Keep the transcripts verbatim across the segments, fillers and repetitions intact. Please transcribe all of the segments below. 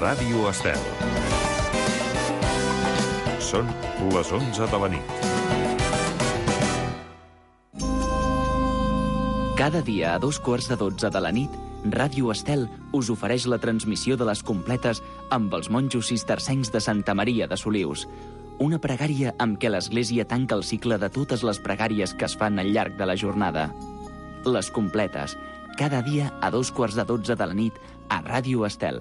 Ràdio Estel. Són les onze de la nit. Cada dia a dos quarts de dotze de la nit, Ràdio Estel us ofereix la transmissió de les completes amb els monjos cistercencs de Santa Maria de Solius. Una pregària amb què l'Església tanca el cicle de totes les pregàries que es fan al llarg de la jornada. Les completes, cada dia a dos quarts de dotze de la nit a Ràdio Estel.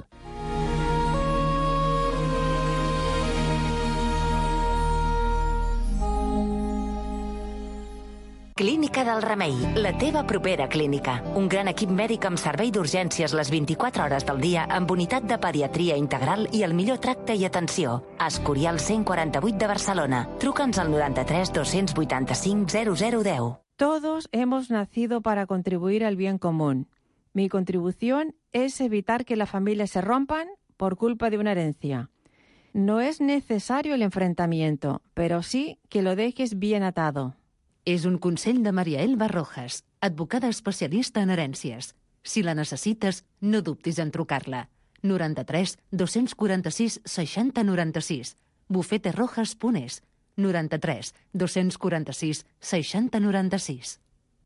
Clínica del Remei, la teva propera clínica. Un gran equip mèdic amb servei d'urgències les vint-i-quatre hores del dia, amb unitat de pediatria integral i el millor tracte i atenció. Escorial cent quaranta-vuit de Barcelona. Truca'ns al noranta-tres dos-cents vuitanta-cinc zero zero deu. Todos hemos nacido para contribuir al bien común. Mi contribución es evitar que las familias se rompan por culpa de una herencia. No es necesario el enfrentamiento, pero sí que lo dejes bien atado. És un consell de Maria Elba Rojas, advocada especialista en herències. Si la necessites, no dubtis en trucar-la. noranta-tres dos-cents quaranta-sis seixanta noranta-sis. bufeterojas punt es. noranta-tres dos-cents quaranta-sis seixanta noranta-sis.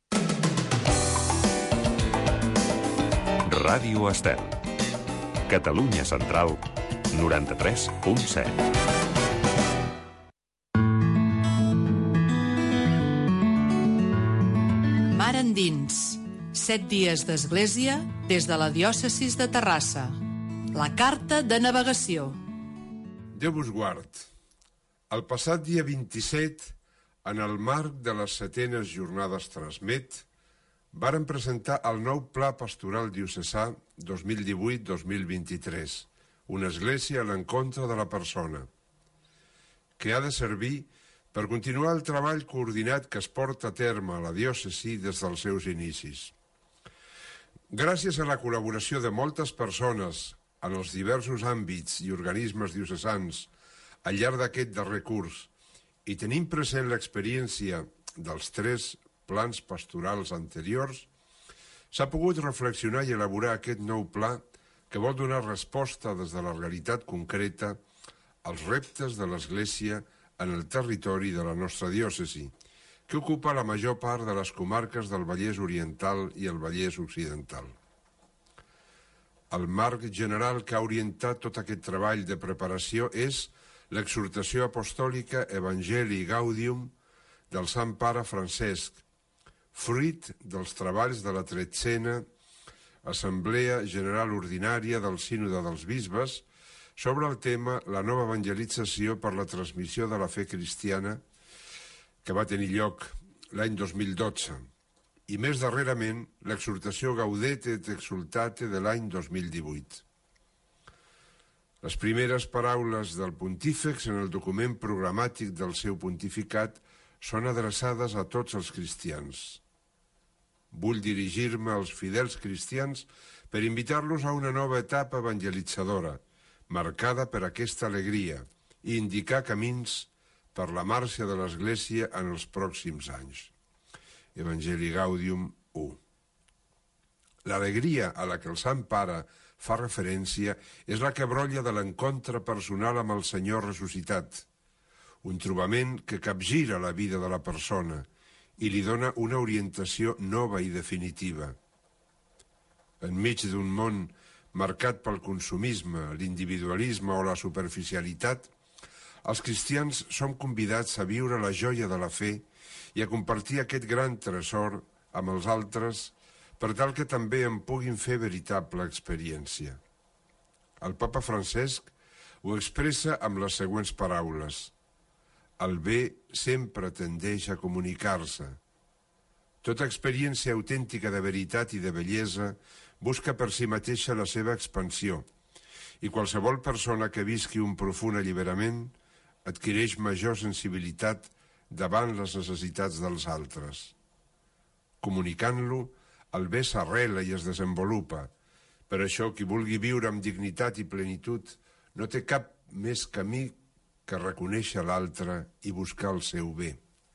Ràdio Estel. Catalunya Central, noranta-tres punt set. Mar endins. Set dies d'església des de la diòcesis de Terrassa. La carta de navegació. Déu vos guard. El passat dia vint-i-set, en el marc de les setenes jornades Transmet, varen presentar el nou Pla Pastoral Diocesà dos mil divuit dos mil vint-i-tres, una església a l'encontre de la persona, que ha de servir per continuar el treball coordinat que es porta a terme a la diòcesi des dels seus inicis. Gràcies a la col·laboració de moltes persones en els diversos àmbits i organismes diocesans al llarg d'aquest darrer curs i tenint present l'experiència dels tres plans pastorals anteriors, s'ha pogut reflexionar i elaborar aquest nou pla que vol donar resposta des de la realitat concreta als reptes de l'Església en el territori de la nostra diòcesi, que ocupa la major part de les comarques del Vallès Oriental i el Vallès Occidental. El marc general que ha orientat tot aquest treball de preparació és l'exhortació apostòlica Evangelii Gaudium del Sant Pare Francesc, fruit dels treballs de la tretzena Assemblea General Ordinària del Sínode dels Bisbes sobre el tema la nova evangelització per la transmissió de la fe cristiana que va tenir lloc l'any dos mil dotze i més darrerament l'exhortació Gaudete et Exsultate de l'any dos mil divuit. Les primeres paraules del pontífex en el document programàtic del seu pontificat són adreçades a tots els cristians. Vull dirigir-me als fidels cristians per invitar-los a una nova etapa evangelitzadora, marcada per aquesta alegria i indicar camins per la marxa de l'Església en els pròxims anys. Evangelii Gaudium u. L'alegria a la que el Sant Pare fa referència és la que brolla de l'encontre personal amb el Senyor ressuscitat, un trobament que capgira la vida de la persona i li dona una orientació nova i definitiva. Enmig d'un món marcat pel consumisme, l'individualisme o la superficialitat, els cristians som convidats a viure la joia de la fe i a compartir aquest gran tresor amb els altres per tal que també en puguin fer veritable experiència. El papa Francesc ho expressa amb les següents paraules: el bé sempre tendeix a comunicar-se. Tota experiència autèntica de veritat i de bellesa busca per si mateixa la seva expansió i qualsevol persona que visqui un profund alliberament adquireix major sensibilitat davant les necessitats dels altres. Comunicant-lo, el bé s'arrela i es desenvolupa. Per això, qui vulgui viure amb dignitat i plenitud no té cap més camí que reconèixer l'altre i buscar el seu bé.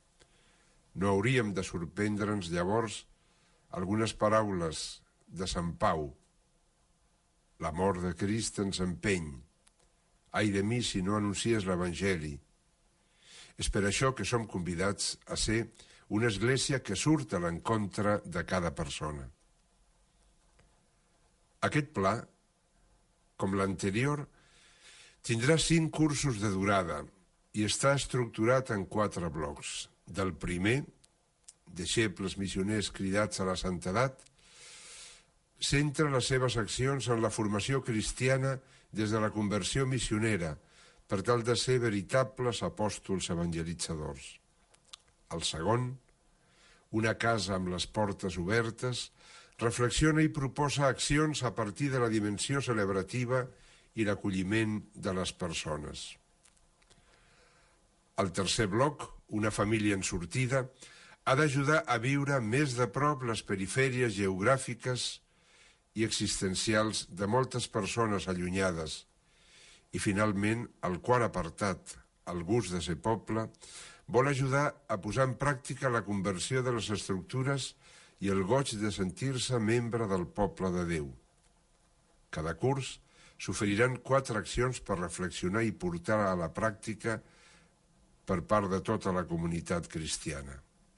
No hauríem de sorprendre'ns, llavors, algunes paraules de Sant Pau. La mort de Crist ens empeny. Ai de mi si no anuncies l'Evangeli. És per això que som convidats a ser una església que surt a l'encontre de cada persona. Aquest pla, com l'anterior, tindrà cinc cursos de durada i està estructurat en quatre blocs. Del primer, deixebles missioners cridats a la santedat, centra les seves accions en la formació cristiana des de la conversió missionera, per tal de ser veritables apòstols evangelitzadors. El segon, una casa amb les portes obertes, reflexiona i proposa accions a partir de la dimensió celebrativa i l'acolliment de les persones. El tercer bloc, una família en sortida, ha d'ajudar a viure més de prop les perifèries geogràfiques i existencials de moltes persones allunyades. I finalment, el quart apartat, el gust de ser poble, vol ajudar a posar en pràctica la conversió de les estructures i el goig de sentir-se membre del poble de Déu. Cada curs s'oferiran quatre accions per reflexionar i portar a la pràctica per part de tota la comunitat cristiana.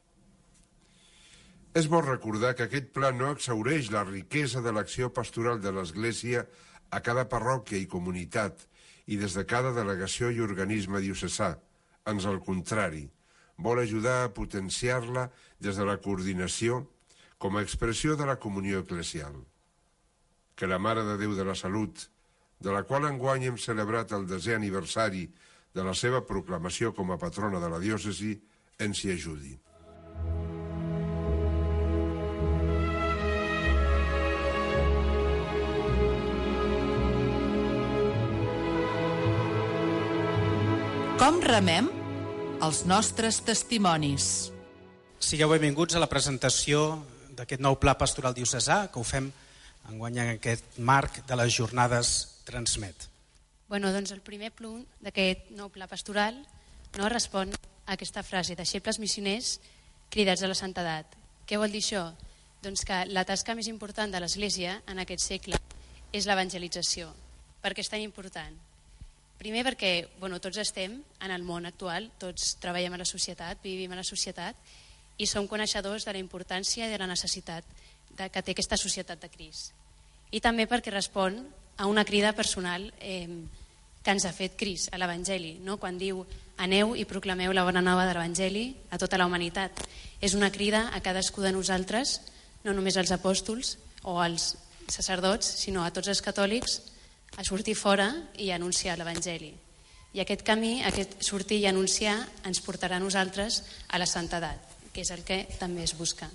És bo recordar que aquest pla no exhaureix la riquesa de l'acció pastoral de l'Església a cada parròquia i comunitat i des de cada delegació i organisme diocesà. Ans al contrari, vol ajudar a potenciar-la des de la coordinació com a expressió de la comunió eclesial. Que la Mare de Déu de la Salut, de la qual enguany hem celebrat el desè aniversari de la seva proclamació com a patrona de la diòcesi, ens hi ajudi. Com remem? Els nostres testimonis. Sigueu benvinguts a la presentació d'aquest nou pla pastoral diocesà, que ho fem enguany en aquest marc de les jornades Transmet. Bueno, doncs el primer punt d'aquest nou pla pastoral no respon a aquesta frase, deixebles missioners cridats a la santedat. Què vol dir això? Doncs que la tasca més important de l'Església en aquest segle és l'evangelització. Per què és tan important? Primer perquè bueno, tots estem en el món actual, tots treballem a la societat, vivim a la societat i som coneixedors de la importància i de la necessitat de, que té aquesta societat de Crist. I també perquè respon a una crida personal eh, que ens ha fet Crist a l'Evangeli, no? Quan diu aneu i proclameu la bona nova de l'Evangeli a tota la humanitat. És una crida a cadascú de nosaltres, no només als apòstols o als sacerdots, sinó a tots els catòlics, a sortir fora i a anunciar l'Evangeli. I aquest camí, aquest sortir i anunciar, ens portarà a nosaltres a la santedat, que és el que també es busca.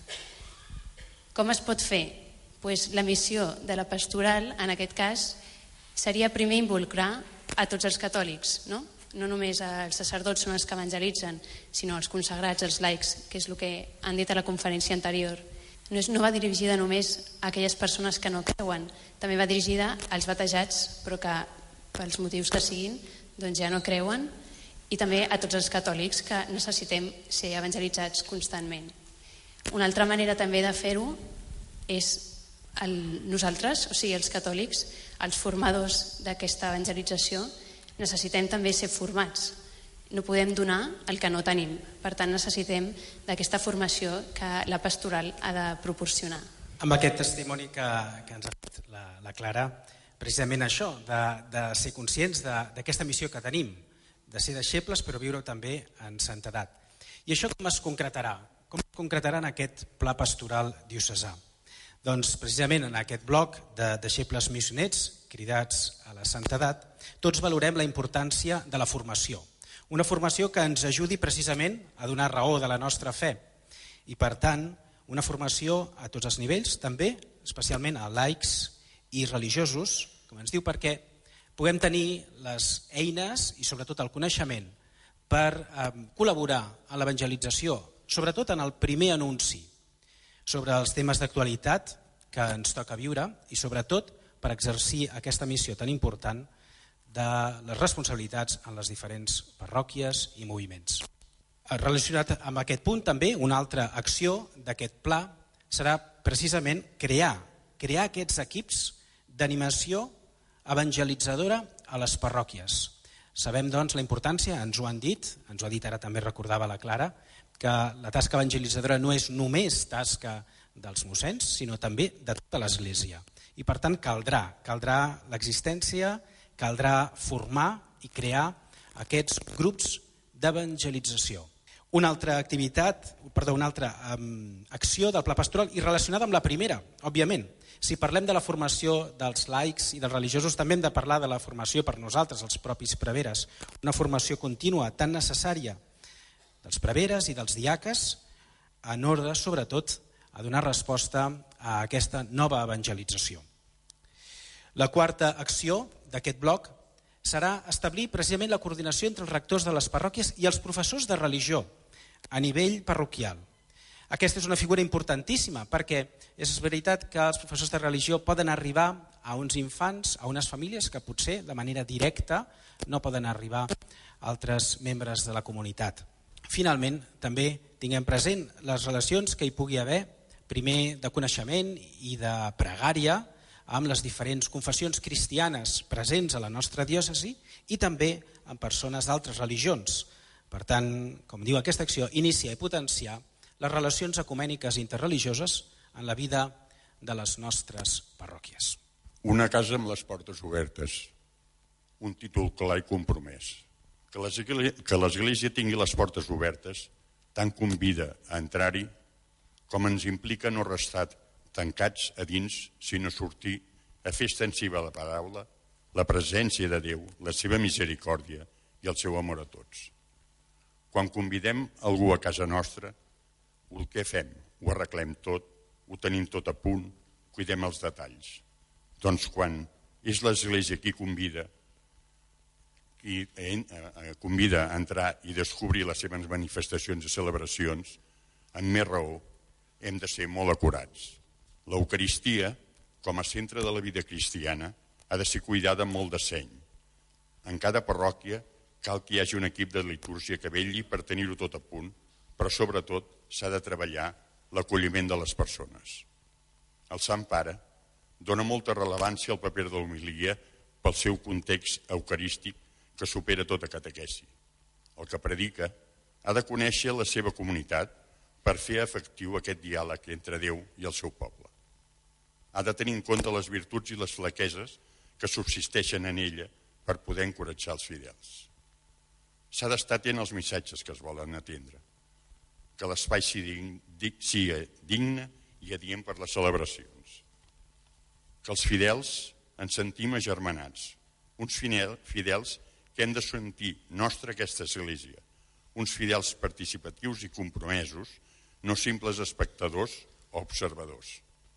Com es pot fer? Pues la missió de la pastoral, en aquest cas, seria primer involucrar a tots els catòlics, no? No només els sacerdots són els que evangelitzen, sinó els consagrats, els laics, que és el que han dit a la conferència anterior. No, és, no va dirigida només a aquelles persones que no creuen, també va dirigida als batejats, però que pels motius que siguin doncs ja no creuen, i també a tots els catòlics que necessitem ser evangelitzats constantment. Una altra manera també de fer-ho és el, nosaltres, o sigui els catòlics, els formadors d'aquesta evangelització, necessitem també ser formats. No podem donar el que no tenim. Per tant, necessitem d'aquesta formació que la pastoral ha de proporcionar. Amb aquest testimoni que, que ens ha fet la, la Clara, precisament això, de, de ser conscients d'aquesta missió que tenim, de ser deixebles però viure també en santedat. I això com es concretarà? Com es concretarà en aquest pla pastoral diocesà? Doncs precisament en aquest bloc de deixebles missioners cridats a la santedat, tots valorem la importància de la formació. Una formació que ens ajudi precisament a donar raó de la nostra fe i, per tant, una formació a tots els nivells, també, especialment a laics i religiosos, com ens diu, perquè puguem tenir les eines i sobretot el coneixement per eh, col·laborar en l'evangelització, sobretot en el primer anunci sobre els temes d'actualitat que ens toca viure i sobretot per exercir aquesta missió tan important de les responsabilitats en les diferents parròquies i moviments. Relacionat amb aquest punt també, una altra acció d'aquest pla serà precisament crear, crear aquests equips d'animació evangelitzadora a les parròquies. Sabem, doncs, la importància, ens ho han dit, ens ho ha dit ara també recordava la Clara, que la tasca evangelitzadora no és només tasca dels mossens, sinó també de tota l'Església. I per tant caldrà, caldrà l'existència, caldrà formar i crear aquests grups d'evangelització. Una altra activitat, perdó, una altra um, acció del Pla Pastoral i relacionada amb la primera, òbviament. Si parlem de la formació dels laics i dels religiosos, també hem de parlar de la formació per nosaltres, els propis preveres. Una formació contínua tan necessària dels preveres i dels diaques en ordre, sobretot, a donar resposta a aquesta nova evangelització. La quarta acció d'aquest bloc serà establir precisament la coordinació entre els rectors de les parròquies i els professors de religió a nivell parroquial. Aquesta és una figura importantíssima perquè és veritat que els professors de religió poden arribar a uns infants, a unes famílies que potser de manera directa no poden arribar a altres membres de la comunitat. Finalment, també tinguem present les relacions que hi pugui haver, primer de coneixement i de pregària, amb les diferents confessions cristianes presents a la nostra diòcesi i també amb persones d'altres religions. Per tant, com diu aquesta acció, inicia i potenciar les relacions ecumèniques i interreligioses en la vida de les nostres parròquies. Una casa amb les portes obertes, un títol clar i compromès. Que l'Església tingui les portes obertes tant convida a entrar-hi com ens implica no restar tancats a dins, sinó sortir a fer extensiva la paraula, la presència de Déu, la seva misericòrdia i el seu amor a tots. Quan convidem algú a casa nostra, el que fem? Ho arreglem tot, ho tenim tot a punt, cuidem els detalls. Doncs quan és l'Església qui convida, qui convida a entrar i descobrir les seves manifestacions i celebracions, amb més raó hem de ser molt acurats. L'Eucaristia, com a centre de la vida cristiana, ha de ser cuidada amb molt de seny. En cada parròquia cal que hi hagi un equip de litúrgia que vetlli per tenir-ho tot a punt, però sobretot s'ha de treballar l'acolliment de les persones. El Sant Pare dona molta rellevància al paper de l'homilia pel seu context eucarístic que supera tota catequesi. El que predica ha de conèixer la seva comunitat per fer efectiu aquest diàleg entre Déu i el seu poble. Ha de tenir en compte les virtuts i les flaqueses que subsisteixen en ella per poder encoratjar els fidels. S'ha d'estar atent als missatges que es volen atendre, que l'espai sigui digne i adient per les celebracions, que els fidels ens sentim agermanats, uns fidels que hem de sentir nostra aquesta Església, uns fidels participatius i compromesos, no simples espectadors o observadors.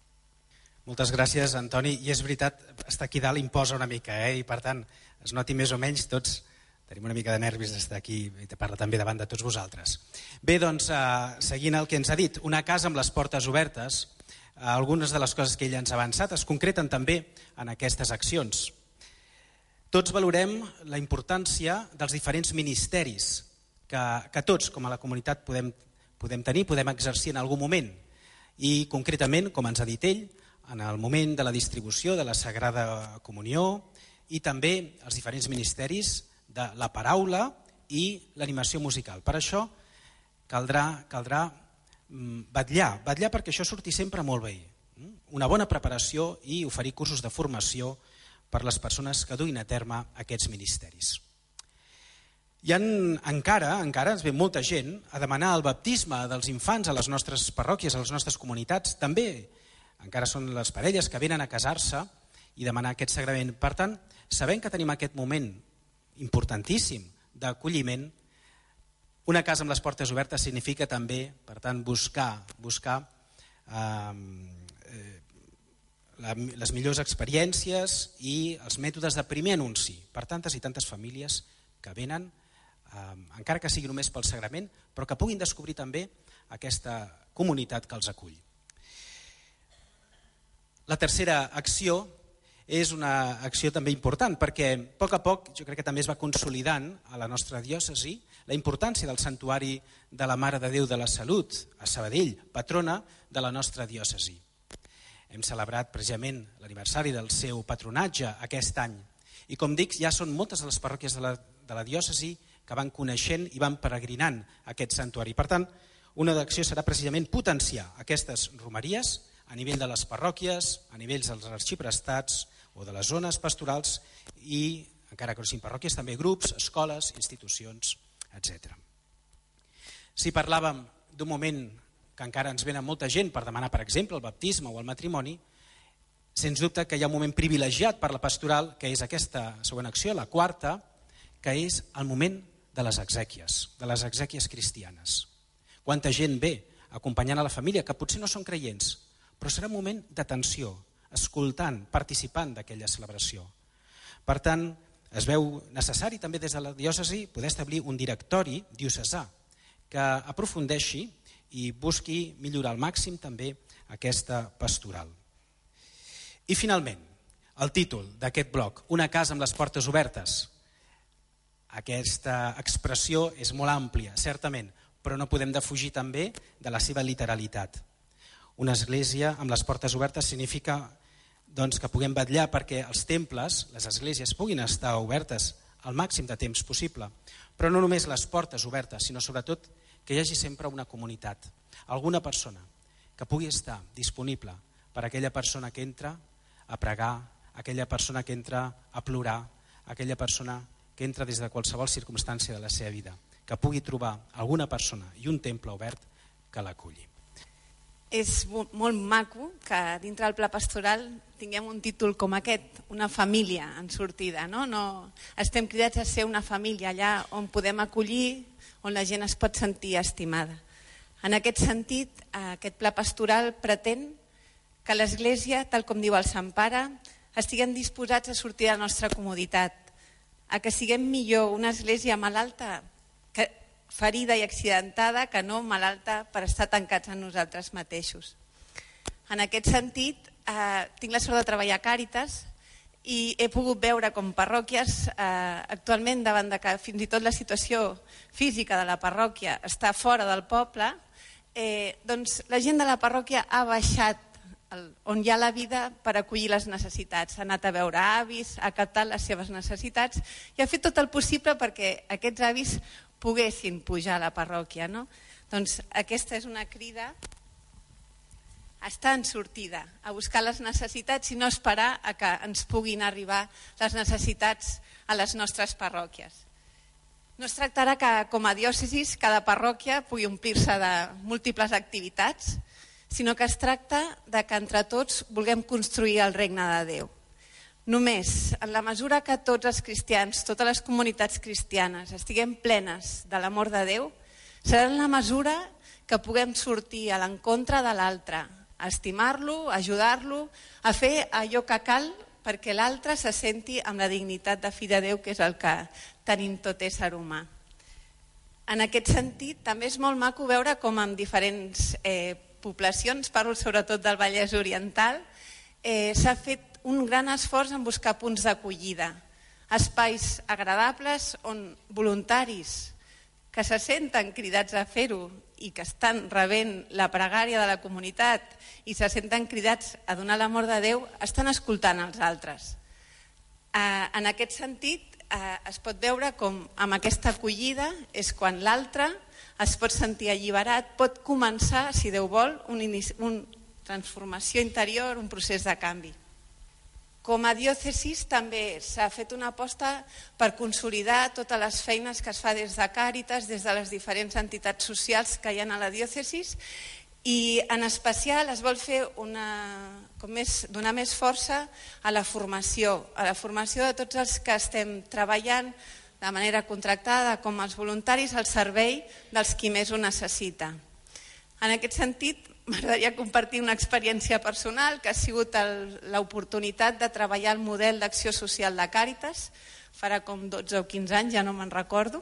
Moltes gràcies, Antoni. I és veritat, estar aquí dalt imposa una mica, eh? I per tant, es noti més o menys, tots tenim una mica de nervis d'estar aquí i te parla també davant de tots vosaltres. Bé, doncs, eh, seguint el que ens ha dit, una casa amb les portes obertes, eh, algunes de les coses que ell ens ha avançat es concreten també en aquestes accions. Tots valorem la importància dels diferents ministeris que, que tots, com a la comunitat, podem, podem tenir, podem exercir en algun moment. I concretament, com ens ha dit ell, en el moment de la distribució de la Sagrada Comunió i també els diferents ministeris de la paraula i l'animació musical. Per això caldrà, caldrà vetllar, vetllar perquè això surti sempre molt bé. Una bona preparació i oferir cursos de formació per les persones que duin a terme aquests ministeris. I en, encara, encara ens ve molta gent a demanar el baptisme dels infants a les nostres parròquies, a les nostres comunitats. També encara són les parelles que venen a casar-se i demanar aquest sagrament. Per tant, sabent que tenim aquest moment importantíssim d'acolliment, una casa amb les portes obertes significa també, per tant, buscar, buscar eh, la, les millors experiències i els mètodes de primer anunci per tantes i tantes famílies que venen, eh, encara que sigui només pel sagrament, però que puguin descobrir també aquesta comunitat que els acull. La tercera acció és una acció també important perquè a poc a poc jo crec que també es va consolidant a la nostra diòcesi la importància del Santuari de la Mare de Déu de la Salut a Sabadell, patrona de la nostra diòcesi. hem celebrat precisament l'aniversari del seu patronatge aquest any. I com dic, ja són moltes de les parròquies de la, de la diòcesi que van coneixent i van peregrinant aquest santuari. Per tant, una d'acció serà precisament potenciar aquestes romeries a nivell de les parròquies, a nivells dels arxiprestats o de les zones pastorals i, encara que no siguin parròquies, també grups, escoles, institucions, etcètera. Si parlàvem d'un moment que encara ens venen molta gent per demanar, per exemple, el baptisme o el matrimoni, sens dubte que hi ha un moment privilegiat per la pastoral, que és aquesta següent acció, la quarta, que és el moment de les exèquies, de les exèquies cristianes. Quanta gent ve acompanyant a la família, que potser no són creients, però serà un moment d'atenció, escoltant, participant d'aquella celebració. Per tant, es veu necessari també des de la diòcesi poder establir un directori diocesà que aprofundeixi i busqui millorar al màxim també aquesta pastoral. I finalment, el títol d'aquest bloc, Una casa amb les portes obertes. Aquesta expressió és molt àmplia, certament, però no podem defugir també de la seva literalitat. Una església amb les portes obertes significa doncs, que puguem vetllar perquè els temples, les esglésies, puguin estar obertes al màxim de temps possible. Però no només les portes obertes, sinó sobretot que hi hagi sempre una comunitat, alguna persona que pugui estar disponible per a aquella persona que entra a pregar, aquella persona que entra a plorar, aquella persona que entra des de qualsevol circumstància de la seva vida, que pugui trobar alguna persona i un temple obert que l'aculli. És molt maco que dintre del pla pastoral tinguem un títol com aquest, una família en sortida. No? No, estem cridats a ser una família allà on podem acollir, on la gent es pot sentir estimada. En aquest sentit, aquest pla pastoral pretén que l'Església, tal com diu el Sant Pare, estiguem disposats a sortir de la nostra comoditat, a que siguem millor una església malalta, que, ferida i accidentada, que no malalta per estar tancats en nosaltres mateixos. En aquest sentit, eh, tinc la sort de treballar a Càritas i he pogut veure com parròquies, eh, actualment davant de que fins i tot la situació física de la parròquia està fora del poble, eh, doncs la gent de la parròquia ha baixat on hi ha la vida per acollir les necessitats. Ha anat a veure avis, ha captat les seves necessitats i ha fet tot el possible perquè aquests avis poguessin pujar a la parròquia. No? Doncs aquesta és una crida a estar en sortida, a buscar les necessitats i no esperar a que ens puguin arribar les necessitats a les nostres parròquies. No es tractarà que com a diòcesis cada parròquia pugui omplir-se de múltiples activitats, sinó que es tracta de que entre tots vulguem construir el regne de Déu. Només en la mesura que tots els cristians, totes les comunitats cristianes estiguem plenes de l'amor de Déu, serà en la mesura que puguem sortir a l'encontre de l'altre, a estimar-lo, a ajudar-lo, a fer allò que cal perquè l'altre se senti amb la dignitat de fill de Déu, que és el que tenim tot ésser humà. En aquest sentit, també és molt maco veure com en diferents eh, poblacions, parlo sobretot del Vallès Oriental, eh, s'ha fet un gran esforç en buscar punts d'acollida, espais agradables on voluntaris que se senten cridats a fer-ho i que estan rebent la pregària de la comunitat i se senten cridats a donar l'amor de Déu, estan escoltant els altres. Eh, en aquest sentit, eh, es pot veure com amb aquesta acollida és quan l'altre es pot sentir alliberat, pot començar, si Déu vol, una un transformació interior, un procés de canvi. Com a diòcesis també s'ha fet una aposta per consolidar totes les feines que es fa des de Càritas, des de les diferents entitats socials que hi ha a la diòcesis i en especial es vol fer una, com més, donar més força a la formació, a la formació de tots els que estem treballant de manera contractada com els voluntaris al servei dels qui més ho necessita. En aquest sentit, m'agradaria compartir una experiència personal que ha sigut l'oportunitat de treballar el model d'acció social de Càritas, farà com dotze o quinze anys, ja no me'n recordo,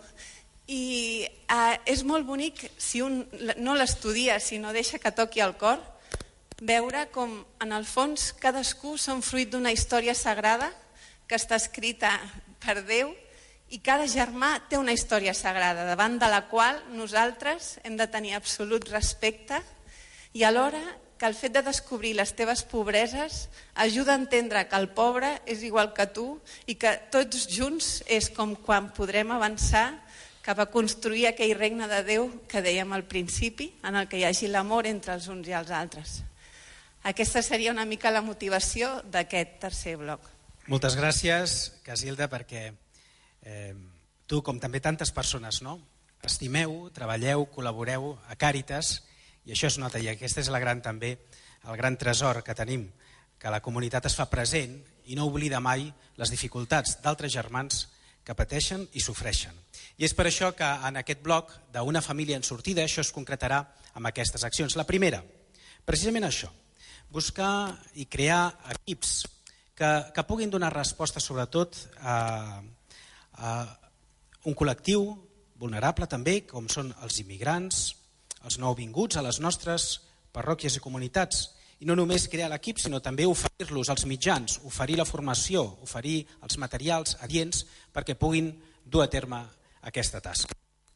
i eh, és molt bonic, si un no l'estudia, si no deixa que toqui el cor, veure com en el fons cadascú són fruit d'una història sagrada que està escrita per Déu i cada germà té una història sagrada davant de la qual nosaltres hem de tenir absolut respecte i alhora que el fet de descobrir les teves pobreses ajuda a entendre que el pobre és igual que tu i que tots junts és com quan podrem avançar cap a construir aquell regne de Déu que dèiem al principi, en el que hi hagi l'amor entre els uns i els altres. Aquesta seria una mica la motivació d'aquest tercer bloc. Moltes gràcies, Casilda, perquè eh, tu, com també tantes persones, no? Estimeu, treballeu, col·laboreu a Càritas, i això es nota, i aquest és la gran, també el gran tresor que tenim, que la comunitat es fa present i no oblida mai les dificultats d'altres germans que pateixen i sofreixen. I és per això que en aquest bloc d'una família en sortida això es concretarà amb aquestes accions. La primera, precisament això, buscar i crear equips que, que puguin donar resposta sobretot a, a un col·lectiu vulnerable també, com són els immigrants, els nouvinguts a les nostres parròquies i comunitats. I no només crear l'equip, sinó també oferir-los els mitjans, oferir la formació, oferir els materials adients perquè puguin dur a terme aquesta tasca.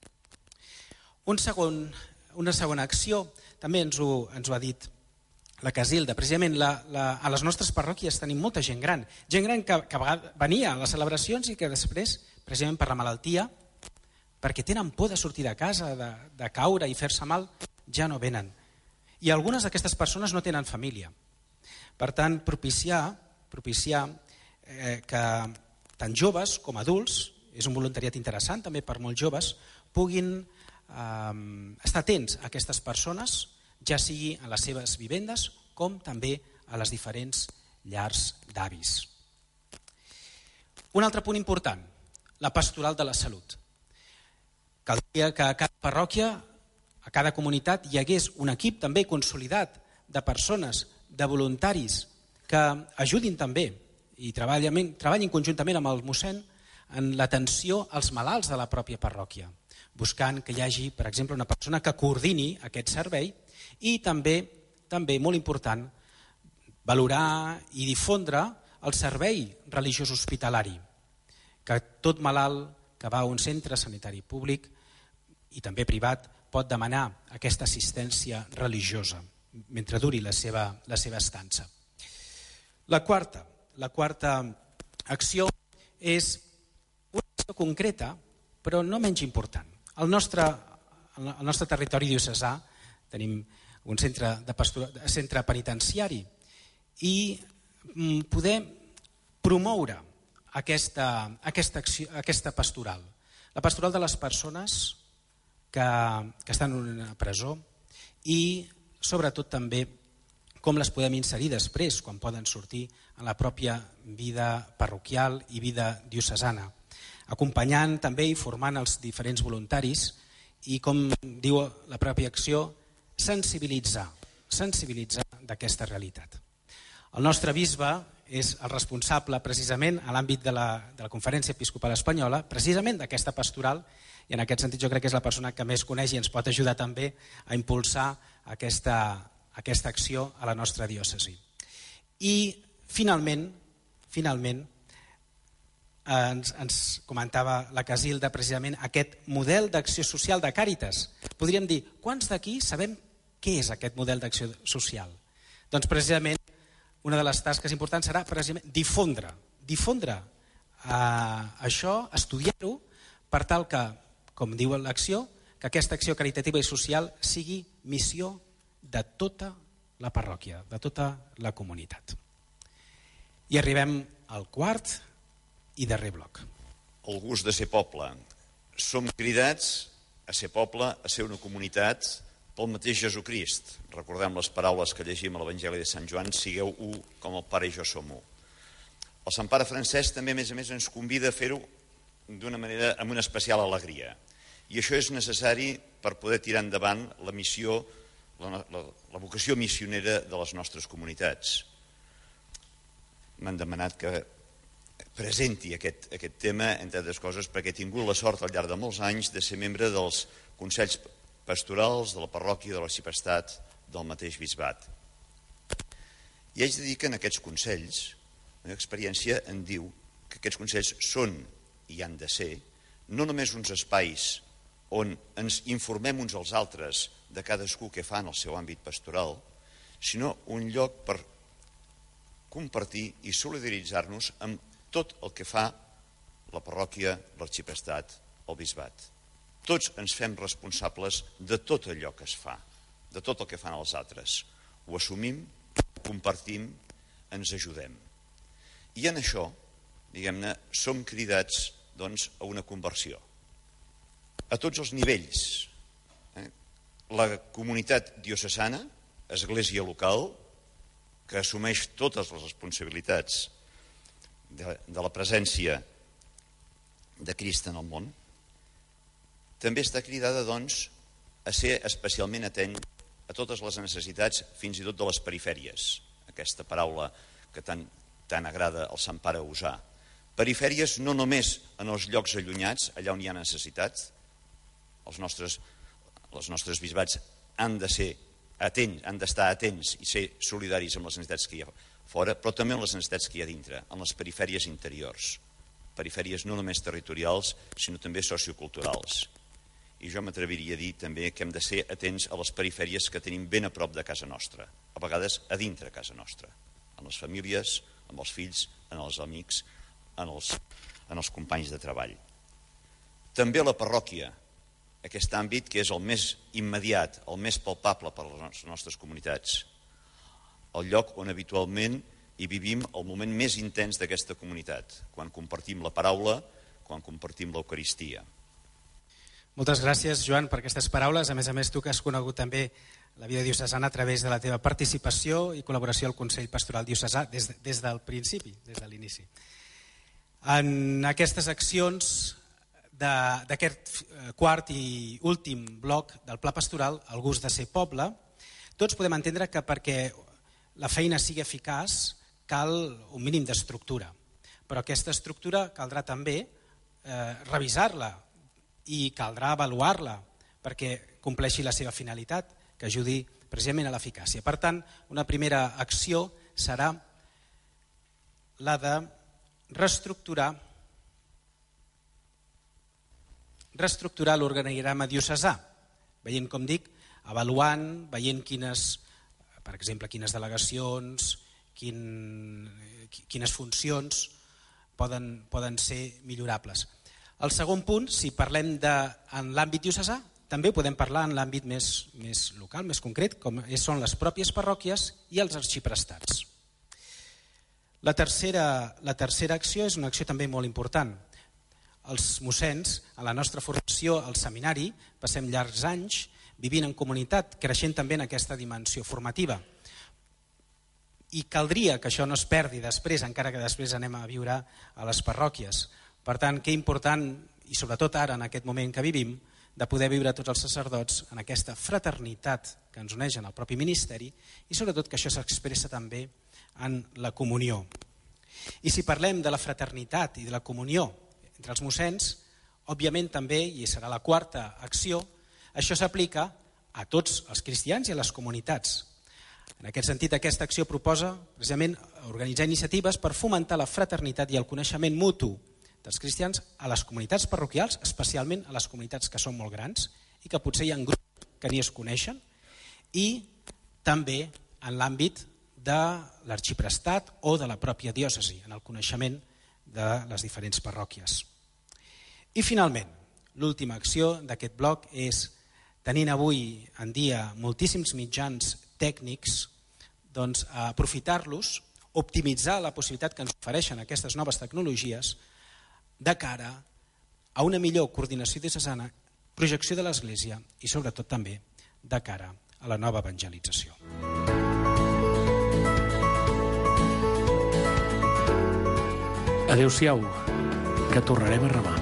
Un segon, una segona acció, també ens ho, ens ho ha dit la Casilda, precisament la, la, a les nostres parròquies tenim molta gent gran, gent gran que, que a vegades venia a les celebracions i que després, precisament per la malaltia, perquè tenen por de sortir de casa, de, de caure i fer-se mal, ja no venen. I algunes d'aquestes persones no tenen família. Per tant, propiciar, propiciar eh, que tant joves com adults, és un voluntariat interessant també per molts joves, puguin eh, estar atents a aquestes persones, ja sigui a les seves vivendes com també a les diferents llars d'avis. Un altre punt important, la pastoral de la salut. Caldria que a cada parròquia, a cada comunitat, hi hagués un equip també consolidat de persones, de voluntaris, que ajudin també i treballin, treballin conjuntament amb el mossèn en l'atenció als malalts de la pròpia parròquia, buscant que hi hagi, per exemple, una persona que coordini aquest servei i també, també molt important, valorar i difondre el servei religiós hospitalari, que tot malalt que va a un centre sanitari públic i també privat pot demanar aquesta assistència religiosa mentre duri la seva, la seva estança. La quarta, la quarta acció és una acció concreta, però no menys important. Al nostre, al nostre territori diocesà tenim un centre, de pastora, centre penitenciari i poder promoure aquesta, aquesta, acció, aquesta pastoral. La pastoral de les persones que, que estan en una presó i sobretot també com les podem inserir després quan poden sortir en la pròpia vida parroquial i vida diocesana, acompanyant també i formant els diferents voluntaris i, com diu la pròpia acció, sensibilitzar, sensibilitzar d'aquesta realitat. El nostre bisbe és el responsable precisament a l'àmbit de la, de la Conferència Episcopal Espanyola, precisament d'aquesta pastoral, i en aquest sentit jo crec que és la persona que més coneix i ens pot ajudar també a impulsar aquesta, aquesta acció a la nostra diòcesi. I finalment, finalment ens, ens comentava la Casilda precisament aquest model d'acció social de Càritas. Podríem dir, quants d'aquí sabem què és aquest model d'acció social? Doncs precisament una de les tasques importants serà precisament difondre, difondre eh, això, estudiar-ho, per tal que, com diu l'acció, que aquesta acció caritativa i social sigui missió de tota la parròquia, de tota la comunitat. I arribem al quart i darrer bloc. El gust de ser poble. Som cridats a ser poble, a ser una comunitat pel mateix Jesucrist. Recordem les paraules que llegim a l'Evangeli de Sant Joan, sigueu u com el Pare i jo som u. El Sant Pare Francesc també, a més a més, ens convida a fer-ho d'una manera, amb una especial alegria. I això és necessari per poder tirar endavant la missió, la, la, la vocació missionera de les nostres comunitats. M'han demanat que presenti aquest, aquest tema, entre altres coses, perquè he tingut la sort al llarg de molts anys de ser membre dels consells pastorals de la parròquia de l'arxiprestat del mateix bisbat. I haig de dir que en aquests consells, la meva experiència em diu que aquests consells són i han de ser no només uns espais on ens informem uns als altres de cadascú que fa en el seu àmbit pastoral, sinó un lloc per compartir i solidaritzar-nos amb tot el que fa la parròquia, l'arxiprestat, el bisbat. Tots ens fem responsables de tot allò que es fa, de tot el que fan els altres. Ho assumim, ho compartim, ens ajudem. I en això, diguem-ne, som cridats doncs, a una conversió. A tots els nivells. Eh? La comunitat diocesana, església local, que assumeix totes les responsabilitats de, de la presència de Crist en el món, també està cridada, doncs, a ser especialment atent a totes les necessitats, fins i tot de les perifèries, aquesta paraula que tan, tan agrada al Sant Pare usar. Perifèries no només en els llocs allunyats, allà on hi ha necessitat, els nostres, els nostres bisbats han de ser atents, han d'estar atents i ser solidaris amb les necessitats que hi ha fora, però també amb les necessitats que hi ha dintre, en les perifèries interiors. Perifèries no només territorials, sinó també socioculturals. I jo m'atreviria a dir també que hem de ser atents a les perifèries que tenim ben a prop de casa nostra, a vegades a dintre casa nostra, en les famílies, amb els fills, en els amics, en els, en els companys de treball. També la parròquia, aquest àmbit que és el més immediat, el més palpable per a les nostres comunitats, el lloc on habitualment hi vivim el moment més intens d'aquesta comunitat, quan compartim la paraula, quan compartim l'Eucaristia. Moltes gràcies, Joan, per aquestes paraules. A més a més, tu que has conegut també la vida diocesana a través de la teva participació i col·laboració al Consell Pastoral Diocesà des, des del principi, des de l'inici. En aquestes accions d'aquest quart i últim bloc del Pla Pastoral, el gust de ser poble, tots podem entendre que perquè la feina sigui eficaç cal un mínim d'estructura, però aquesta estructura caldrà també eh, revisar-la i caldrà avaluar-la perquè compleixi la seva finalitat, que ajudi precisament a l'eficàcia. Per tant, una primera acció serà la de reestructurar reestructurar l'organigrama diocesà, veient, com dic, avaluant, veient quines, per exemple, quines delegacions, quin, quines funcions poden, poden ser millorables. El segon punt, si parlem de, en l'àmbit diocesà, també podem parlar en l'àmbit més, més local, més concret, com són les pròpies parròquies i els arxiprestats. La tercera, la tercera acció és una acció també molt important. Els mossens, a la nostra formació al seminari, passem llargs anys vivint en comunitat, creixent també en aquesta dimensió formativa. I caldria que això no es perdi després, encara que després anem a viure a les parròquies. Per tant, que important, i sobretot ara en aquest moment que vivim, de poder viure tots els sacerdots en aquesta fraternitat que ens uneix en el propi ministeri i sobretot que això s'expressa també en la comunió. I si parlem de la fraternitat i de la comunió entre els mossens, òbviament també, i serà la quarta acció, això s'aplica a tots els cristians i a les comunitats. En aquest sentit, aquesta acció proposa precisament organitzar iniciatives per fomentar la fraternitat i el coneixement mutu dels cristians a les comunitats parroquials, especialment a les comunitats que són molt grans i que potser hi ha grups que ni es coneixen, i també en l'àmbit de l'arxiprestat o de la pròpia diòcesi, en el coneixement de les diferents parròquies. I finalment, l'última acció d'aquest bloc és, tenint avui en dia moltíssims mitjans tècnics, doncs aprofitar-los, optimitzar la possibilitat que ens ofereixen aquestes noves tecnologies de cara a una millor coordinació diocesana, projecció de l'Església i sobretot també de cara a la nova evangelització. Adéu-siau, que tornarem a remar.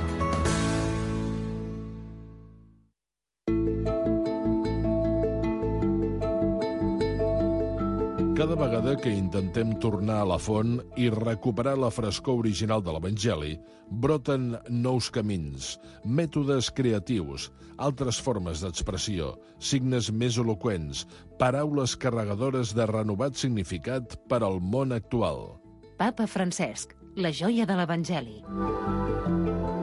Cada vegada que intentem tornar a la font i recuperar la frescor original de l'Evangeli, broten nous camins, mètodes creatius, altres formes d'expressió, signes més eloqüents, paraules carregadores de renovat significat per al món actual. Papa Francesc, la joia de l'Evangeli.